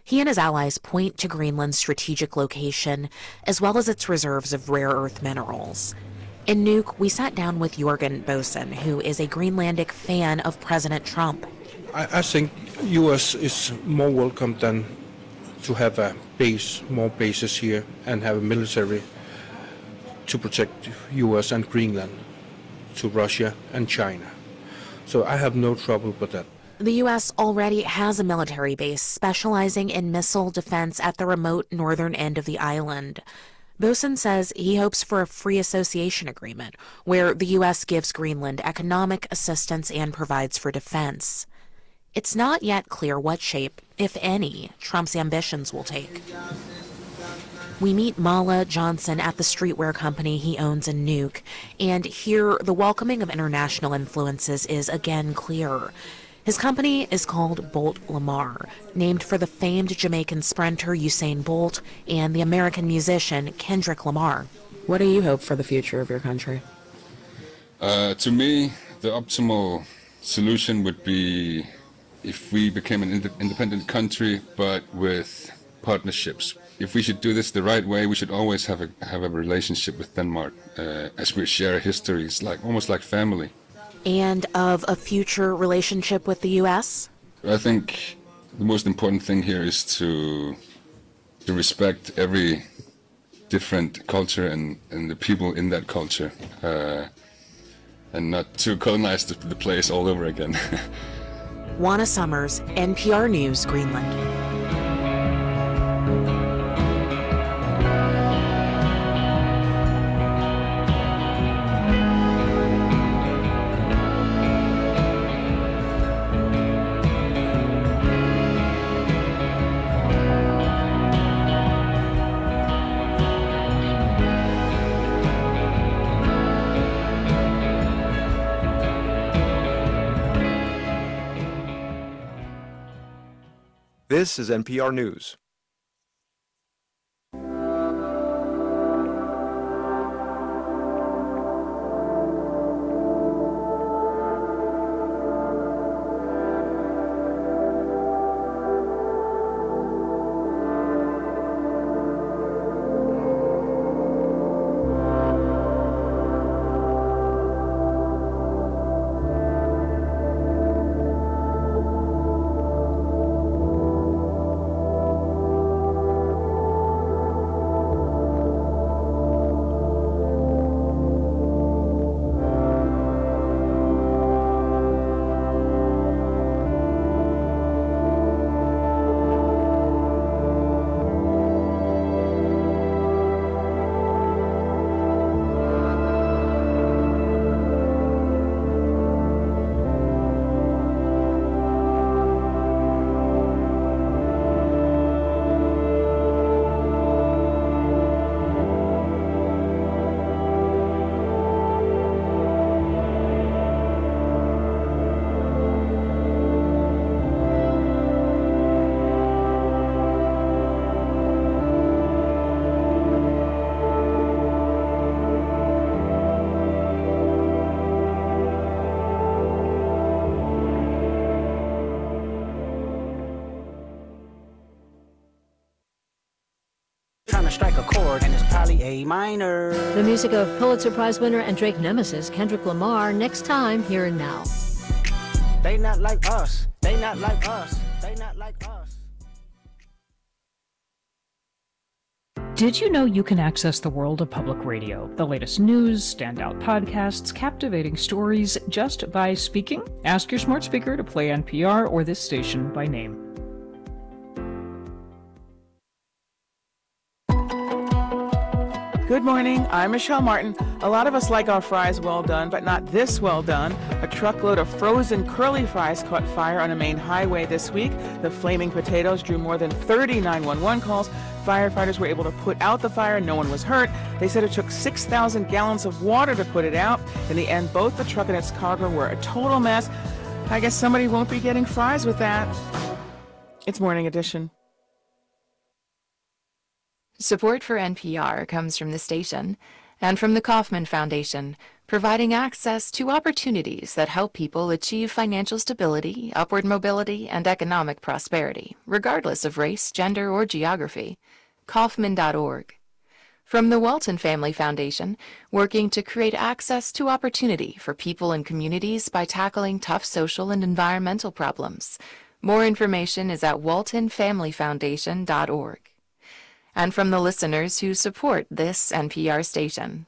Speaker 19: He and his allies point to Greenland's strategic location, as well as its reserves of rare earth minerals. In Nuuk, we sat down with Jorgen Bosen, who is a Greenlandic fan of President Trump.
Speaker 6: I, I think U S is more welcome than to have a base, more bases here, and have a military to protect U S and Greenland to Russia and China. So I have no trouble with that.
Speaker 19: The U S already has a military base specializing in missile defense at the remote northern end of the island. Bosen says he hopes for a free association agreement where the U S gives Greenland economic assistance and provides for defense. It's not yet clear what shape, if any, Trump's ambitions will take. We meet Mala Johnson at the streetwear company he owns in Nuuk, and here the welcoming of international influences is again clear. His company is called Bolt Lamar, named for the famed Jamaican sprinter Usain Bolt and the American musician Kendrick Lamar.
Speaker 7: What do you hope for the future of your country?
Speaker 10: Uh, to me, the optimal solution would be if we became an ind- independent country, but with partnerships. If we should do this the right way, we should always have a have a relationship with Denmark, uh, as we share a history. It's like almost like family.
Speaker 19: And of a future relationship with the U S?
Speaker 10: I think the most important thing here is to to respect every different culture and, and the people in that culture, uh, and not to colonize the, the place all over again.
Speaker 19: Juana Summers, N P R News, Greenland.
Speaker 2: This is N P R News.
Speaker 11: Trying to strike a chord, and it's probably A minor.
Speaker 13: The music of Pulitzer Prize winner and Drake nemesis Kendrick Lamar, next time, Here and Now.
Speaker 11: They not like us. They not like us. They not like us.
Speaker 26: Did you know you can access the world of public radio, the latest news, standout podcasts, captivating stories, just by speaking? Ask your smart speaker to play N P R or this station by name.
Speaker 3: Good morning, I'm Michelle Martin. A lot of us like our fries well done, but not this well done. A truckload of frozen curly fries caught fire on a main highway this week. The flaming potatoes drew more than thirty nine one one calls. Firefighters were able to put out the fire. No one was hurt. They said it took six thousand gallons of water to put it out. In the end, both the truck and its cargo were a total mess. I guess somebody won't be getting fries with that. It's Morning Edition.
Speaker 17: Support for N P R comes from the station And from the Kauffman Foundation, providing access to opportunities that help people achieve financial stability, upward mobility, and economic prosperity, regardless of race, gender, or geography. Kauffman dot org. From the Walton Family Foundation, working to create access to opportunity for people and communities by tackling tough social and environmental problems. More information is at walton family foundation dot org. And from the listeners who support this N P R station.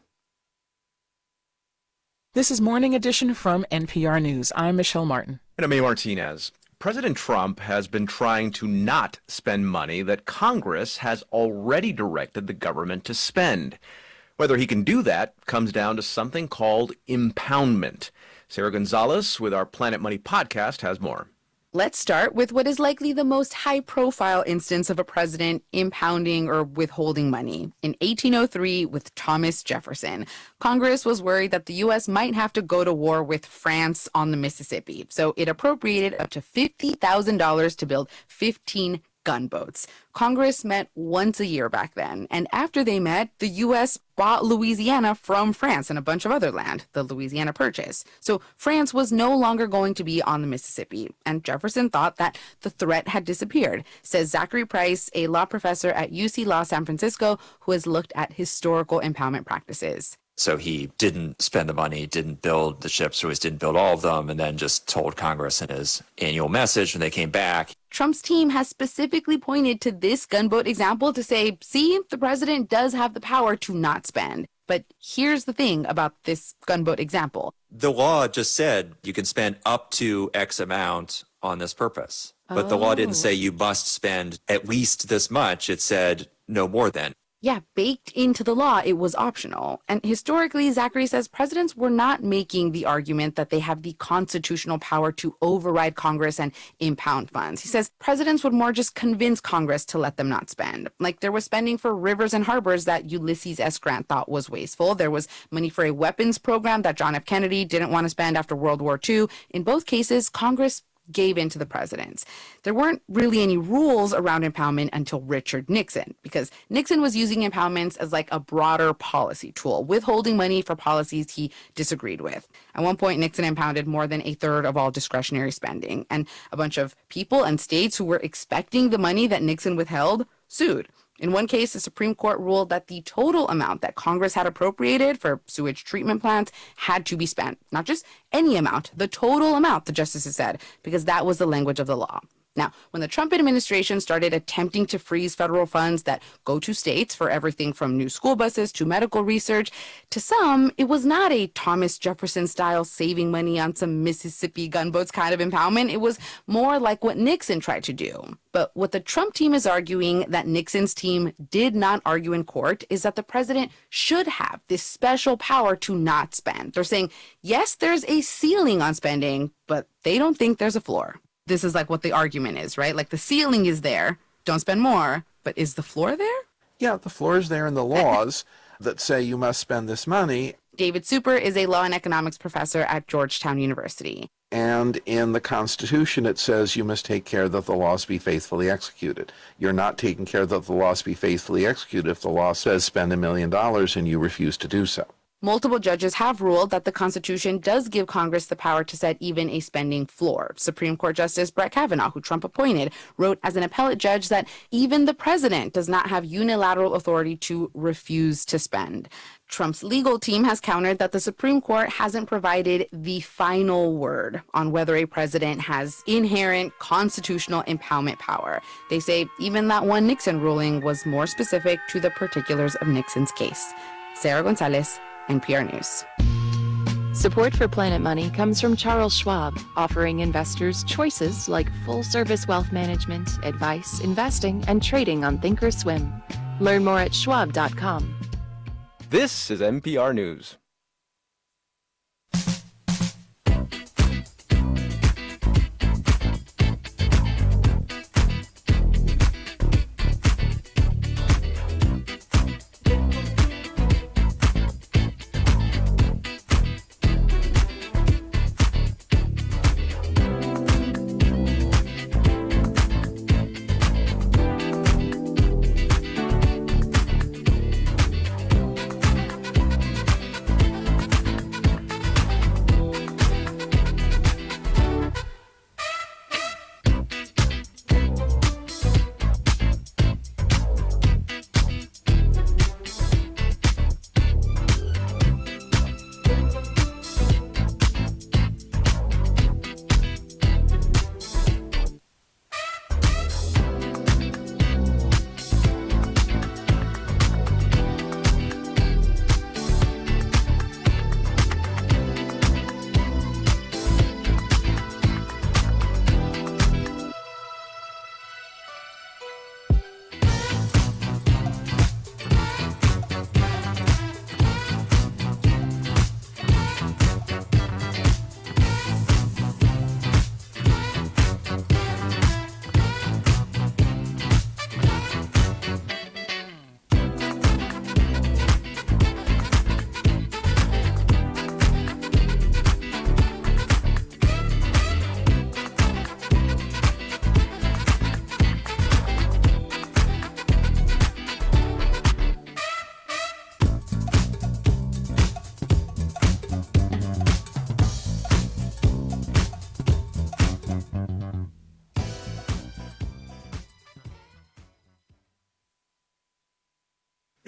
Speaker 3: This is Morning Edition from N P R News. I'm Michelle Martin.
Speaker 2: And I'm A. Martinez. President Trump has been trying to not spend money that Congress has already directed the government to spend. Whether he can do that comes down to something called impoundment. Sarah Gonzalez with our Planet Money podcast has more.
Speaker 1: Let's start with what is likely the most high-profile instance of a president impounding or withholding money. In eighteen oh three, with Thomas Jefferson, Congress was worried that the U S might have to go to war with France on the Mississippi, so it appropriated up to fifty thousand dollars to build fifteen gunboats. Congress met once a year back then, and after they met, the U S bought Louisiana from France and a bunch of other land, the Louisiana Purchase. So France was no longer going to be on the Mississippi, and Jefferson thought that the threat had disappeared, says Zachary Price, a law professor at U C Law San Francisco, who has looked at historical impoundment practices.
Speaker 12: So he didn't spend the money, didn't build the ships, or at least didn't build all of them, and then just told Congress in his annual message when they came back.
Speaker 1: Trump's team has specifically pointed to this gunboat example to say, see, the president does have the power to not spend. But here's the thing about this gunboat example.
Speaker 12: The law just said you can spend up to X amount on this purpose. But
Speaker 1: Oh.
Speaker 12: the law didn't say you must spend at least this much. It said no more than.
Speaker 1: Yeah, baked into the law, it was optional. And historically, Zachary says presidents were not making the argument that they have the constitutional power to override Congress and impound funds. He says presidents would more just convince Congress to let them not spend. Like there was spending for rivers and harbors that Ulysses S. Grant thought was wasteful. There was money for a weapons program that John F. Kennedy didn't want to spend after World War Two. In both cases, Congress gave in to the presidents. There weren't really any rules around impoundment until Richard Nixon, because Nixon was using impoundments as like a broader policy tool, withholding money for policies he disagreed with. At one point, Nixon impounded more than a third of all discretionary spending, and a bunch of people and states who were expecting the money that Nixon withheld sued. In one case, the Supreme Court ruled that the total amount that Congress had appropriated for sewage treatment plants had to be spent. Not just any amount, the total amount, the justices said, because that was the language of the law. Now, when the Trump administration started attempting to freeze federal funds that go to states for everything from new school buses to medical research, to some, it was not a Thomas Jefferson-style saving money on some Mississippi gunboats kind of impoundment. It was more like what Nixon tried to do. But what the Trump team is arguing that Nixon's team did not argue in court is that the president should have this special power to not spend. They're saying, yes, there's a ceiling on spending, but they don't think there's a floor. This is like what the argument is, right? Like the ceiling is there, don't spend more, but is the floor there?
Speaker 14: Yeah, the floor is there in the laws that say you must spend this money.
Speaker 1: David Super is a law and economics professor at Georgetown University.
Speaker 14: And in the Constitution, it says you must take care that the laws be faithfully executed. You're not taking care that the laws be faithfully executed if the law says spend a million dollars and you refuse to do so.
Speaker 1: Multiple judges have ruled that the Constitution does give Congress the power to set even a spending floor. Supreme Court Justice Brett Kavanaugh, who Trump appointed, wrote as an appellate judge that even the president does not have unilateral authority to refuse to spend. Trump's legal team has countered that the Supreme Court hasn't provided the final word on whether a president has inherent constitutional impoundment power. They say even that one Nixon ruling was more specific to the particulars of Nixon's case. Sarah Gonzalez, N P R News.
Speaker 17: Support for Planet Money comes from Charles Schwab, offering investors choices like full-service wealth management, advice, investing, and trading on Thinkorswim. Learn more at schwab dot com.
Speaker 2: This is N P R News.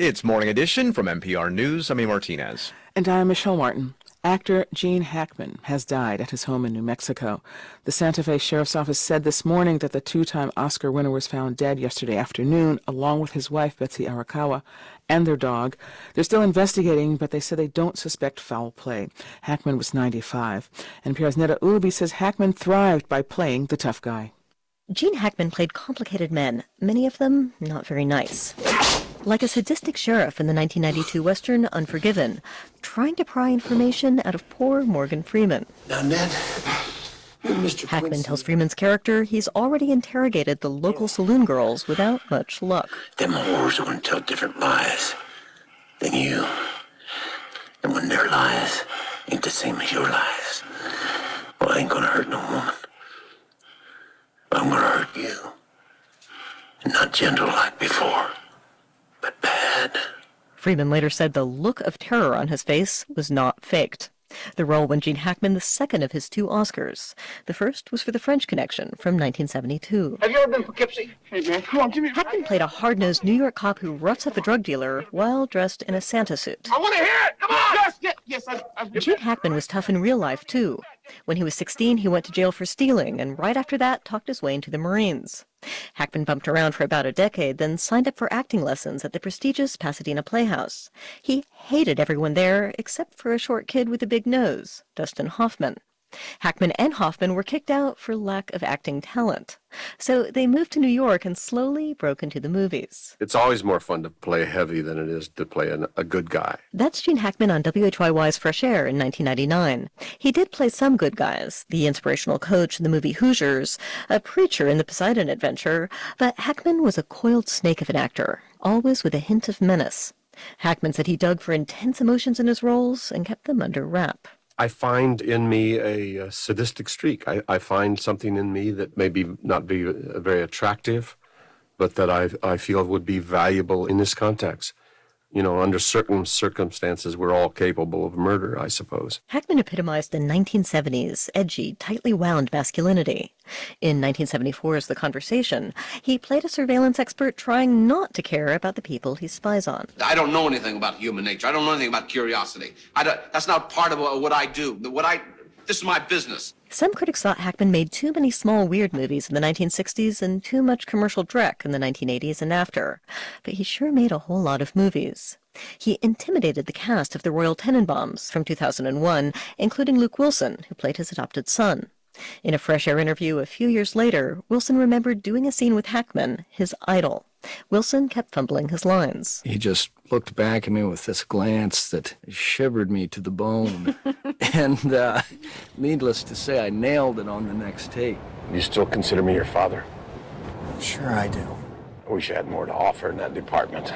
Speaker 2: It's Morning Edition from N P R News. I'm E. Martinez.
Speaker 3: And I'm Michelle Martin. Actor Gene Hackman has died at his home in New Mexico. The Santa Fe Sheriff's Office said this morning that the two-time Oscar winner was found dead yesterday afternoon, along with his wife, Betsy Arakawa, and their dog. They're still investigating, but they said they don't suspect foul play. Hackman was ninety-five. N P R's Neda Ulubi says Hackman thrived by playing the tough guy.
Speaker 15: Gene Hackman played complicated men, many of them not very nice. Like a sadistic sheriff in the nineteen ninety-two Western Unforgiven, trying to pry information out of poor Morgan Freeman.
Speaker 11: Now, Ned, Mister
Speaker 15: Hackman
Speaker 11: Quincy.
Speaker 15: tells Freeman's character he's already interrogated the local saloon girls without much luck.
Speaker 11: Them whores are going to tell different lies than you. And when their lies ain't the same as your lies, well, I ain't going to hurt no woman. But I'm going to hurt you. And not gentle like before, but bad.
Speaker 15: Freeman later said the look of terror on his face was not faked. The role won Gene Hackman the second of his two Oscars. The first was for The French Connection from nineteen seventy-two.
Speaker 11: Have you ever been Poughkeepsie? Hey, man, come on, give me a
Speaker 15: Hackman played a hard-nosed New York cop who roughs up a drug dealer while dressed in a Santa suit.
Speaker 11: I want to hear it! Come on! Yes, yes, yes. I, I...
Speaker 15: Gene Hackman was tough in real life, too. When he was sixteen, he went to jail for stealing, and right after that, talked his way into the Marines. Hackman bumped around for about a decade, then signed up for acting lessons at the prestigious Pasadena Playhouse. He hated everyone there, except for a short kid with a big nose, Dustin Hoffman. Hackman and Hoffman were kicked out for lack of acting talent. So they moved to New York and slowly broke into the movies.
Speaker 16: It's always more fun to play heavy than it is to play a, a good guy.
Speaker 15: That's Gene Hackman on W H Y Y's Fresh Air in nineteen ninety-nine. He did play some good guys, the inspirational coach in the movie Hoosiers, a preacher in the Poseidon Adventure, but Hackman was a coiled snake of an actor, always with a hint of menace. Hackman said he dug for intense emotions in his roles and kept them under wrap.
Speaker 16: I find in me a, a sadistic streak. I, I find something in me that maybe not be uh, very attractive, but that I, I feel would be valuable in this context. You know, under certain circumstances, we're all capable of murder, I suppose.
Speaker 15: Hackman epitomized the nineteen seventies edgy, tightly wound masculinity. In nineteen seventy-four's The Conversation, he played a surveillance expert trying not to care about the people he spies on.
Speaker 20: I don't know anything about human nature. I don't know anything about curiosity. I don't, that's not part of what I do. What I, this is my business.
Speaker 15: Some critics thought Hackman made too many small, weird movies in the nineteen sixties and too much commercial dreck in the nineteen eighties and after. But he sure made a whole lot of movies. He intimidated the cast of The Royal Tenenbaums from two thousand one, including Luke Wilson, who played his adopted son. In a Fresh Air interview a few years later, Wilson remembered doing a scene with Hackman, his idol. Wilson kept fumbling his lines.
Speaker 22: He just looked back at me with this glance that shivered me to the bone. and uh, needless to say, I nailed it on the next take.
Speaker 16: You still consider me your father?
Speaker 22: Sure I do.
Speaker 16: I wish I had more to offer in that department.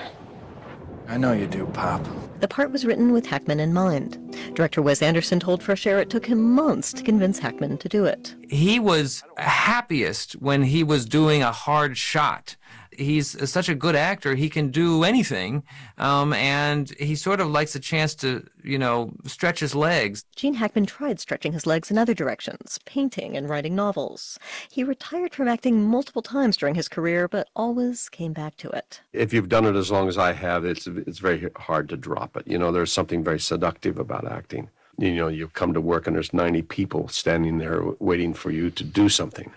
Speaker 22: I know you do, Pop.
Speaker 15: The part was written with Hackman in mind. Director Wes Anderson told Fresh Air it took him months to convince Hackman to do it.
Speaker 23: He was happiest when he was doing a hard shot. He's such a good actor, he can do anything, um, and he sort of likes a chance to, you know, stretch his legs.
Speaker 15: Gene Hackman tried stretching his legs in other directions, painting and writing novels. He retired from acting multiple times during his career, but always came back to it.
Speaker 16: If you've done it as long as I have, it's it's very hard to drop it. You know, there's something very seductive about acting. You know, you come to work and there's ninety people standing there waiting for you to do something.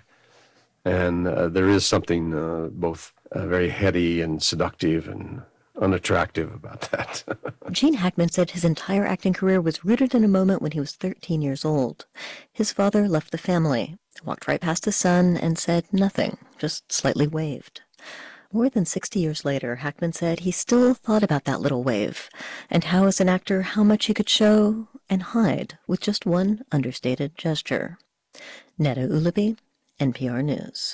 Speaker 16: And uh, there is something uh, both uh, very heady and seductive and unattractive about that.
Speaker 15: Gene Hackman said his entire acting career was rooted in a moment when he was thirteen years old. His father left the family, walked right past his son, and said nothing, just slightly waved. More than sixty years later, Hackman said he still thought about that little wave, and how as an actor, how much he could show and hide with just one understated gesture. Neda Ulubi, N P R News.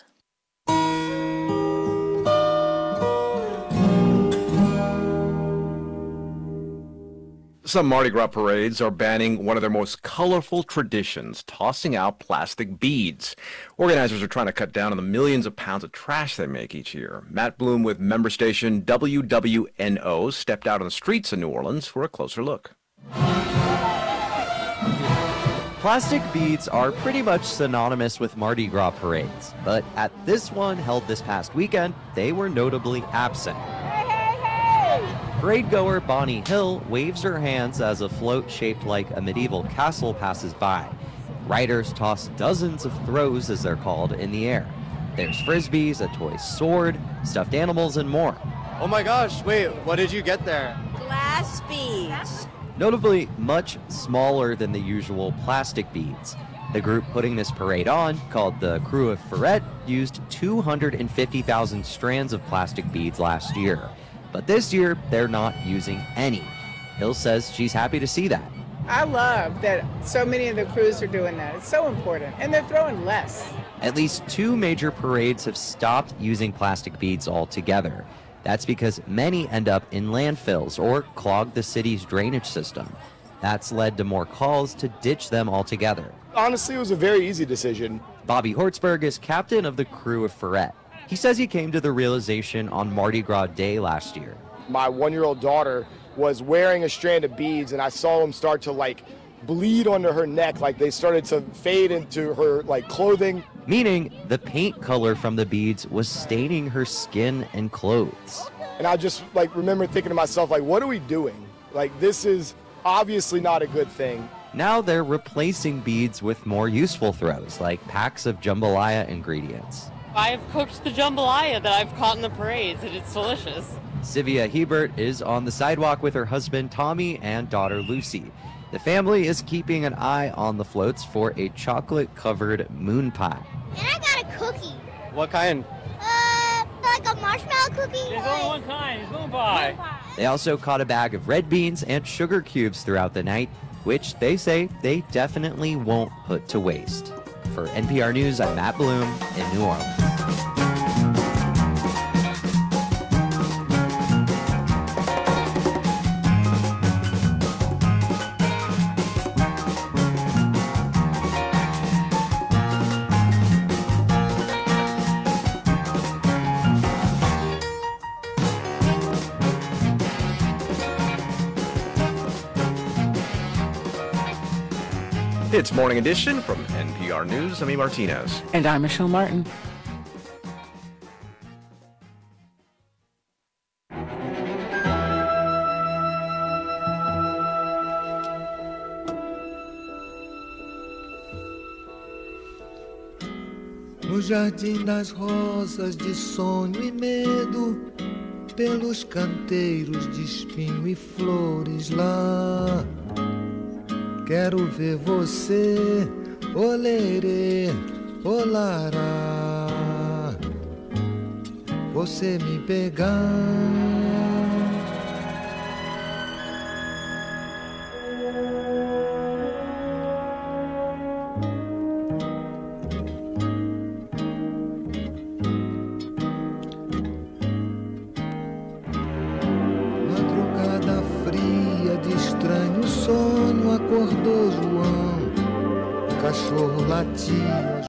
Speaker 2: Some Mardi Gras parades are banning one of their most colorful traditions, tossing out plastic beads. Organizers are trying to cut down on the millions of pounds of trash they make each year. Matt Bloom with member station W W N O stepped out on the streets of New Orleans for a closer look.
Speaker 24: Plastic beads are pretty much synonymous with Mardi Gras parades, but at this one held this past weekend, they were notably absent. Parade goer Bonnie Hill waves her hands as a float shaped like a medieval castle passes by. Riders toss dozens of throws, as they're called, in the air. There's frisbees, a toy sword, stuffed animals, and more.
Speaker 4: Oh my gosh, wait, what did you get there?
Speaker 5: Glass beads.
Speaker 24: Notably much smaller than the usual plastic beads. The group putting this parade on, called the Crew of Ferret, used two hundred fifty thousand strands of plastic beads last year. But this year, they're not using any. Hill says she's happy to see that.
Speaker 3: I love that so many of the crews are doing that. It's so important. And they're throwing less.
Speaker 24: At least two major parades have stopped using plastic beads altogether. That's because many end up in landfills or clog the city's drainage system. That's led to more calls to ditch them altogether.
Speaker 8: Honestly, it was a very easy decision.
Speaker 24: Bobby Hortzberg is captain of the Crew of Ferret. He says he came to the realization on Mardi Gras Day last year.
Speaker 8: My one-year-old daughter was wearing a strand of beads, and I saw them start to like bleed onto her neck, like they started to fade into her like clothing.
Speaker 24: Meaning the paint color from the beads was staining her skin and clothes.
Speaker 8: And I just like remember thinking to myself, like, what are we doing? Like, this is obviously not a good thing.
Speaker 24: Now they're replacing beads with more useful throws, like packs of jambalaya ingredients.
Speaker 9: I've cooked the jambalaya that I've caught in the parades, and it's delicious.
Speaker 24: Sylvia Hebert is on the sidewalk with her husband Tommy and daughter Lucy. The family is keeping an eye on the floats for a chocolate-covered moon pie.
Speaker 5: And I got a cookie.
Speaker 8: What kind?
Speaker 5: Uh, like a marshmallow cookie.
Speaker 9: There's only one kind, it's moon pie.
Speaker 24: They also caught a bag of red beans and sugar cubes throughout the night, which they say they definitely won't put to waste. For N P R News, I'm Matt Bloom in New Orleans.
Speaker 2: It's Morning Edition from N P R News. I'm E. Martinez.
Speaker 3: And I'm Michelle Martin.
Speaker 18: No jardim das rosas de sonho e medo, pelos canteiros de espinho e flores lá. Quero ver você, olerê, olará, você me pegar. Madrugada fria de estranho sono acordou João, o cachorro latia.